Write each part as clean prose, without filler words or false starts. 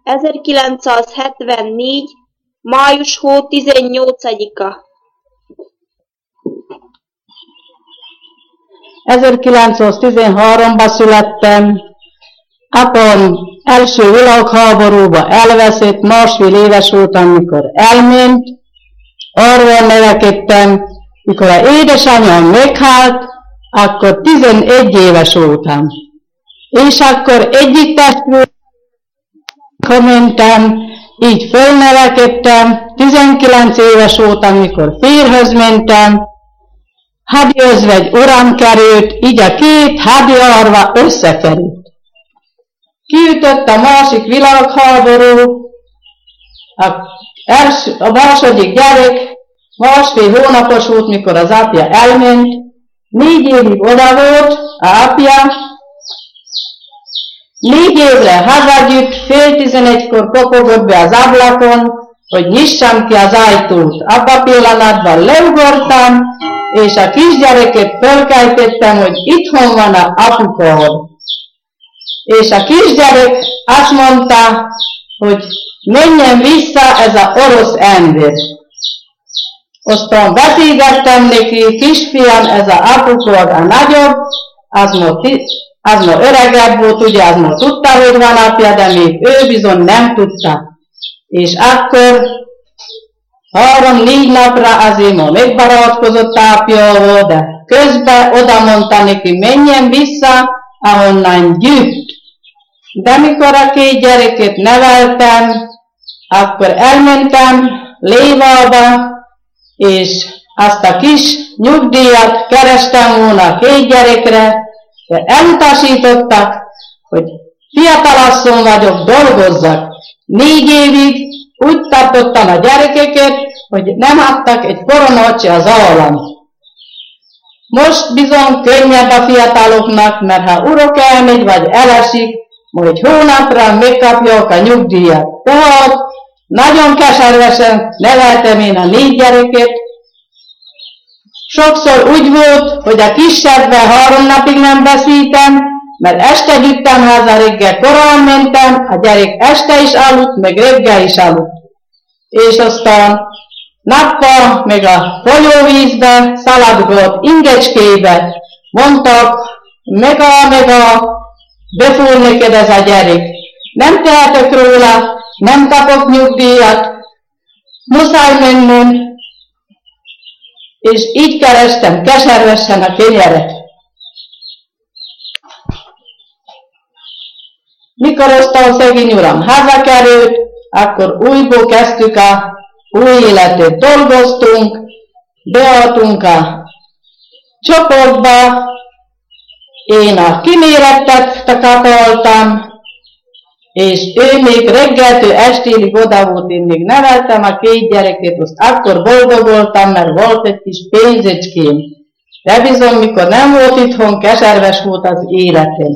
1974. május hó 18-a. 1913-ban születtem. Apám első világháborúba elveszett, másfél éves voltam, mikor elment. Arról nevekedtem, mikor az édesanyám meghalt, akkor 11 éves voltam. És akkor egyik testvéremre mentem, így fölnevekedtem, 19 éves voltam, mikor férjhez mentem, hadjözvegy uram került, így a két hadjárva összekerült. Kiütött a másik világháború, a második gyerek másfél hónapos volt, mikor az apja elment, 4 évig oda volt az apja, 4 évre hazagyűjt, fél 11-kor kopogott be az ablakon, hogy nyissam ki az ajtót. Abba pillanatban leugortam, és a kisgyereket fölkeltettem, hogy itthon van a apukád. És a kisgyerek azt mondta, hogy menjen vissza ez az orosz ember. Aztán beszélgettem neki, kisfiam, ez az apukád a nagyobb, az ma öregebb volt, ugye az ma tudta, hogy van apja, de még ő bizony nem tudta. És akkor 3-4 napra azért ma megbarátkozott apjával, de közben oda mondta neki, menjen vissza, ahonnan gyűjt. De mikor a két gyereket neveltem, akkor elmentem Lévába, és azt a kis nyugdíjat kerestem volna a két gyerekre, de elutasítottak, hogy fiatalasszony vagyok, dolgozzak. 4 évig úgy tartottam a gyerekeket, hogy nem adtak egy koronát se az állam. Most bizony könnyebb a fiataloknak, mert ha urok elmegy vagy elesik, majd hónapra megkapják a nyugdíjat. Tehát nagyon keservesen neveltem én a 4 gyereket. Sokszor úgy volt, hogy a kisebbvel 3 napig nem beszéltem, mert este gyűjtem haza, reggel korán mentem, a gyerek este is aludt, meg reggel is aludt. És aztán nappal, meg a folyóvízbe, szaladgott ingecskébe, mondtak, mega, befúr neked ez a gyerek. Nem tehetek róla, nem kapok nyugdíjat, muszáj mennem, és így kerestem keservesen a kenyeret. Mikor aztán szegény uram hazakerült, akkor újból kezdtük a új életet. Dolgoztunk, beadtunk a csoportba, én a kimérettet takaroltam, és ő még reggeltől estélig oda volt, én még neveltem a két gyereket, azt akkor boldog voltam, mert volt egy kis pénzecském. De bizony, mikor nem volt itthon, keserves volt az életem.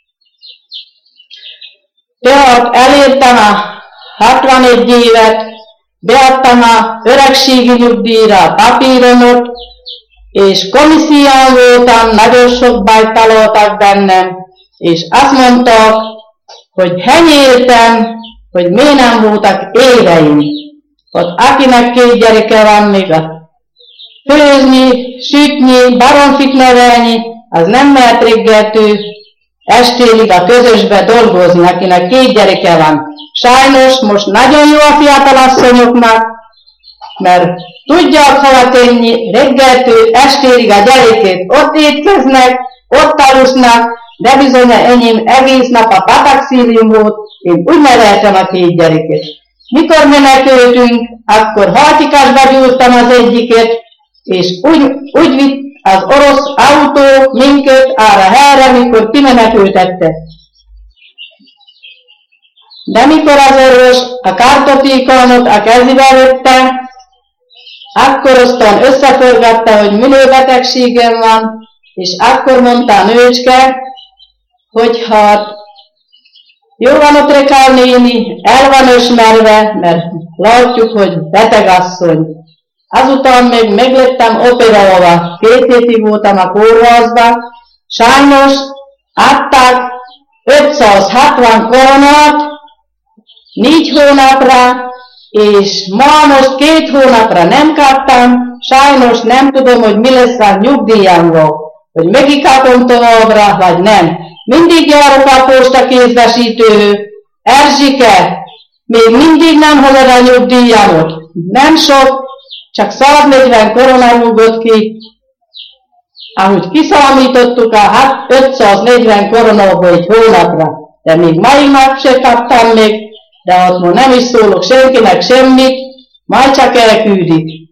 Tehát elértem a 61 évet, beadtam a öregségi nyugdíjra a papíromot, és komisszión voltam, nagyon sok bajt találtak bennem, és azt mondták, hogy henyéltem, hogy miért nem voltak éveim. Ott akinek 2 gyereke van, még a főzni, sütni, baromfit nevelni, az nem mehet reggeltől estélig a közösbe dolgozni, akinek 2 gyereke van. Sajnos most nagyon jó a fiatalasszonyoknak, mert tudják hova tenni, reggeltől estélig a gyerekét ott étkeznek, ott alusznak, de bizony enyém egész nap a pataxílium volt, én úgy neveltem a 2 gyereket. Mikor menekültünk, akkor Haltikásba gyúrtam az egyiket, és úgy vitt az orosz autó minket arra helyre, mikor kimenekültette. De mikor az orvos a kártotékonyot a kezébe vette, akkor aztán összeforgatta, hogy minő betegségem van, és akkor mondta a nőcske, hogy hát jó van ott Rekál néni, el van ismerve, mert látjuk, hogy betegasszony. Azután még meglettem operálva, 2 hétig voltam a kórházba, sajnos adták 560 koronát, 4 hónapra, és ma most 2 hónapra nem kaptam, sajnos nem tudom, hogy mi lesz a nyugdíjamról, hogy megikapom továbbra, vagy nem. Mindig járok a postakézbesítőhöz. Erzsike, még mindig nem hozod a nyugdíjamot. Nem sok, csak 140 korona rúgott ki. Ahogy kiszámítottuk, a 540 koronából egy hónapra. De még mai nap se kaptam még, de ott ma nem is szólok senkinek semmit, majd csak elküldik.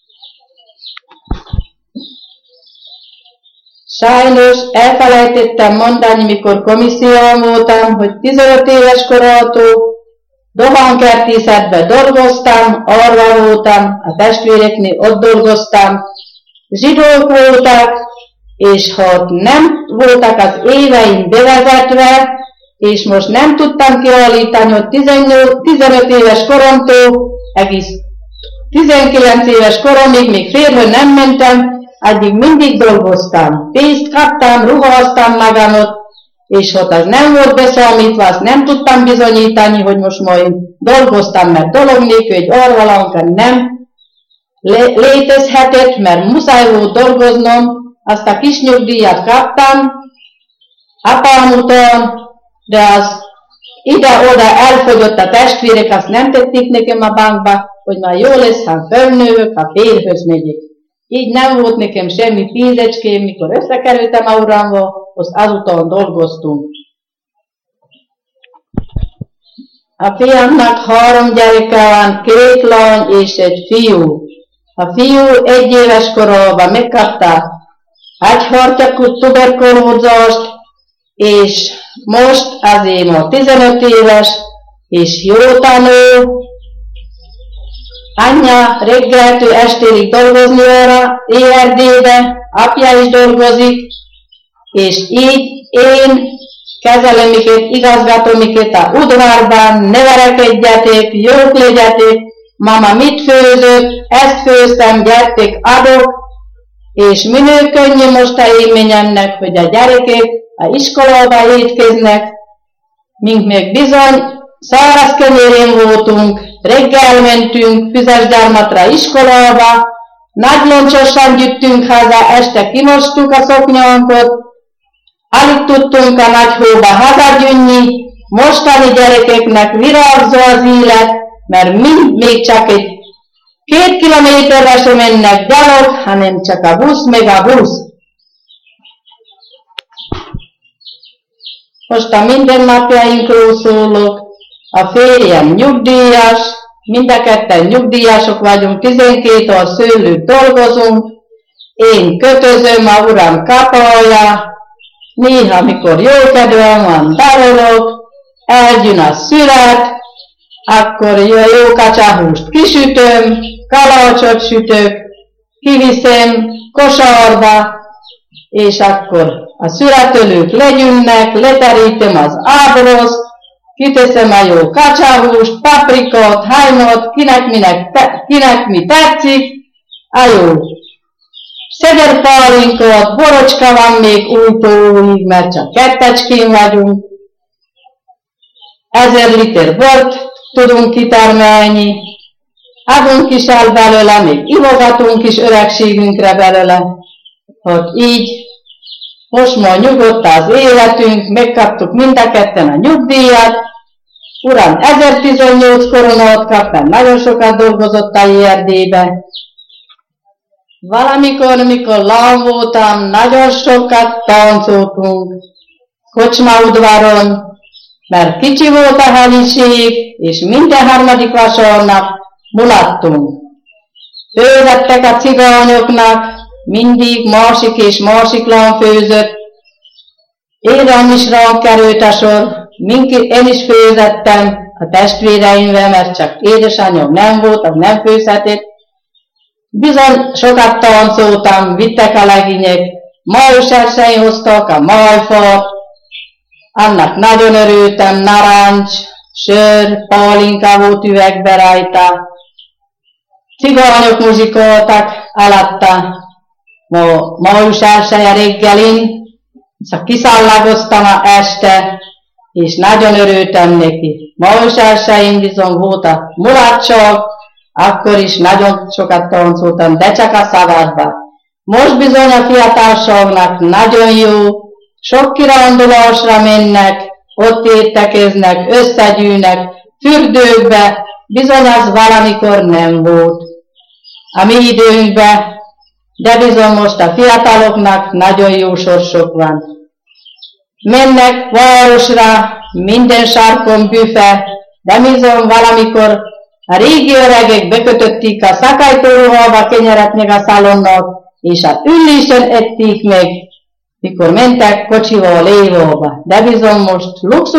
Sajnos elfelejtettem mondani, mikor komisszión voltam, hogy 15 éves korától dohánykertészetben dolgoztam, arra voltam, a testvéreknél ott dolgoztam, zsidók voltak, és ha nem voltak az éveim bevezetve, és most nem tudtam kiállítani, hogy 15 éves koromtól egész 19 éves koromig még férjhez nem mentem, addig mindig dolgoztam. Pénzt kaptam, ruháztam magamot, és ha az nem volt beszámítva, azt nem tudtam bizonyítani, hogy most majd dolgoztam, mert dolog nélkül egy orvalanka nem létezhetett, mert muszáj volt dolgoznom, azt a kis nyugdíjat kaptam, apám után, de az ide-oda elfogyott a testvérek, azt nem tették nekem a bankba, hogy már jó lesz, ha fölnővök, ha férjhöz megyek. Így nem volt nekem semmi pénzecském, mikor összekerültem a uramba, azt azután dolgoztunk. A fiamnak 3 gyereke van, 2 lány és egy fiú. A fiú 1 éves korában megkapta agyhartyakú tuberkulózást, és most azért ma 15 éves, és jó tanul. Anyja reggeltől estéig dolgozni arra, ERD-be, apja is dolgozik, és így én kezelem miket, igazgatom miket a udvarban, ne verekedjetek, jók legyetek, mama mit főzött, ezt főztem, gyertek, adok, és minél könnyű most a élményemnek, hogy a gyerekek a iskolába étkeznek, mink még bizony száraz kenyérén voltunk, reggel mentünk Füzesgyarmatra iskolába, nagy loncsosan gyűjtünk haza, este kimostuk a szoknyánkat, alig tudtunk a nagy hóba hazagyűnni, mostani gyerekeknek virágzó az élet, mert még csak egy 2 kilométerre sem mennek gyalog, hanem csak a busz meg a busz. Most a mindennapjainkról szólok. A férjem nyugdíjas, mind a ketten nyugdíjasok vagyunk, 12 a szőlőt dolgozunk, én kötözöm, a uram kapalja, néha, mikor jó kedvem van, darolok, elgyűn a szület, akkor jó kacsahúst kisütöm, kalácsot sütök, kiviszem kosarba, és akkor a születölők legyűnnek, leterítem az ábroszt, kiteszem a jó kacsahúst, paprikot, hajnot, kinek mi tetszik, a jó szederpálinkot, borocska van még újtóig, mert csak 2 vagyunk, 1000 liter bort tudunk kitermelni, adunk is el belőle, még ivogatunk is öregségünkre belőle, hogy így most már nyugodt az életünk, megkaptuk mind a ketten a nyugdíjat, uram 1018 koronát kap, mert nagyon sokat dolgozott a IRD-be. Valamikor, mikor lány voltam, nagyon sokat táncoltunk kocsmaudvaron, mert kicsi volt a helység, és minden 3. vasárnap mulattunk. Főzettek a cigányoknak, mindig másik és másik lány főzött. Érem is ránk került a sor, én is főzettem a testvéreimvel, mert csak édesanyám nem volt, az nem főzhetett. Bizony sokat táncoltam, vittek a legények, május 1-én hoztak a májfát, annak nagyon örültem, narancs, sör, pálinka volt üvegbe rajta. Cigányok muzsikoltak alatta, május 1-e reggelin, csak kiszallagoztam este, és nagyon örültem neki. Mausársaim bizony volt a mulatság, akkor is nagyon sokat táncoltam, de csak a szabadba. Most bizony a fiatalságnak nagyon jó, sok kirándulásra mennek, ott értekeznek, összegyűlnek, fürdőkbe, bizony az valamikor nem volt a mi időnkben, de bizony most a fiataloknak nagyon jó sorsok van. Mennek városra, minden sarkon büfe, de bizony valamikor a régi öregek bekötötték a szakajtóruhába kenyeret meg a szalonnat, és az ülésen ették meg, mikor mentek kocsival lévóba. De bizony most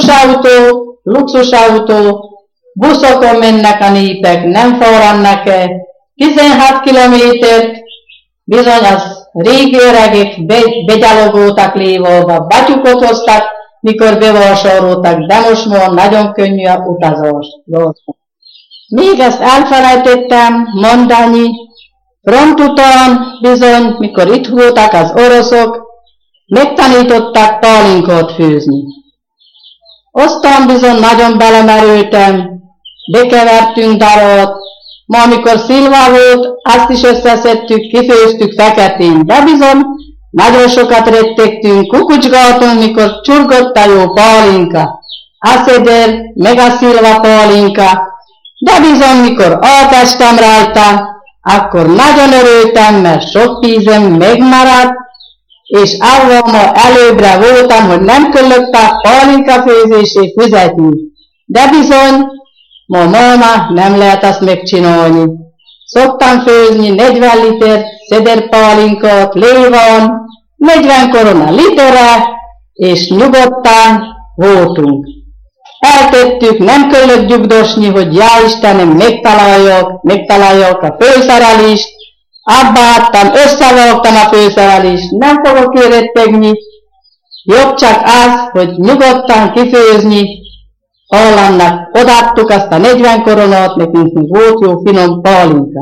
luxusautó, buszokon mennek a népek, nem forrannak el 16 kilométert, bizony az régi öregek begyalogoltak lévóba, batyukot hoztak, mikor bevásároltak, de most már nagyon könnyű a utazás. Még ezt elfelejtettem mondani, front után bizony, mikor itt voltak az oroszok, megtanították pálinkát főzni. Aztán bizony nagyon belemerültem, bekevertünk darat, ma amikor szilva volt, azt is összeszedtük, kifőztük feketén, de bizony nagyon sokat rettegtünk, kukucsgáltunk, mikor csurgott a jó pálinka, a szeder, meg a szilva pálinka, de bizony mikor átestem rajta, akkor nagyon örültem, mert sok vízem megmaradt, és avval ma előbbre voltam, hogy nem kellett a pálinka főzését fizetni. De bizony, ma nem lehet azt megcsinálni. Szoktam főzni 40 liter szederpálinkát léván, 40 korona litere, és nyugodtan voltunk. Eltettük, nem kellett gyugdosni, hogy já Istenem, megtalálják a főszerelést, abba adtam, összevágtam a főszerelést, nem fogok érettegni, jobb csak az, hogy nyugodtan kifőzni, Hollandnak odaadtuk azt a 40 koronát, nekünk volt jó finom pálinka.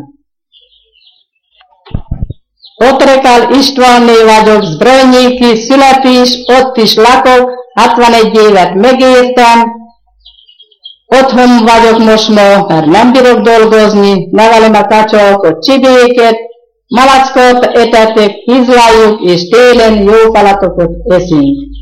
Otrekal Istvánné vagyok, Zbrojnyiki, születés, ott is lakok, 61 évet megértem, otthon vagyok most ma, mert nem bírok dolgozni, nevelem a kacsákat, csibéket, malackot etetek, hizláljuk, és télen jó falatokat eszünk.